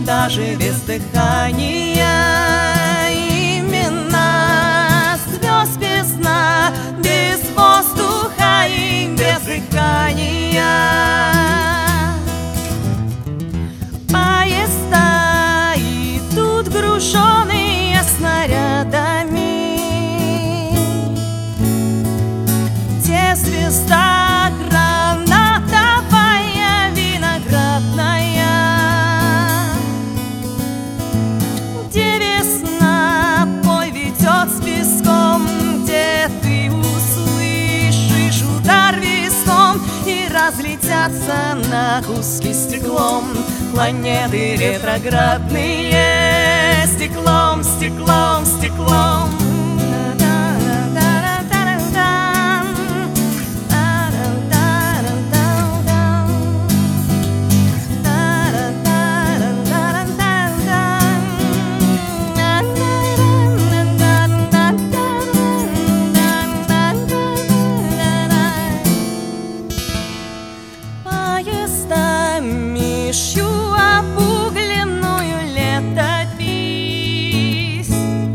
даже без дыхания. Имена звезд без сна, без воздуха и без дыхания. Поезда идут груженные снарядами, где звезда гранатовая, виноградная, где весна бой ведет с песком, где ты услышишь удар виском и разлетятся на куски стеклом планеты ретроградные. Стеклом, стеклом, стеклом. Мишью обугленную летопись.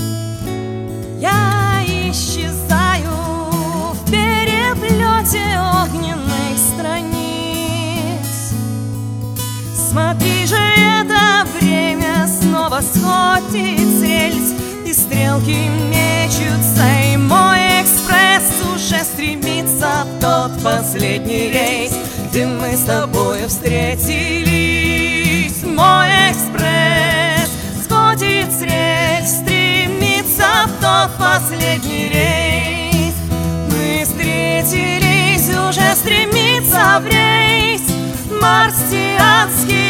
Я исчезаю в переплете огненных страниц. Смотри же, это время снова сходит с рельс, и стрелки мечутся, и мой экспресс уже стремится в тот последний рейс, где мы с тобой встретились. Мой экспресс сходит с рельс, стремится в тот последний рейс. Мы встретились, уже стремится в рейс марсианский.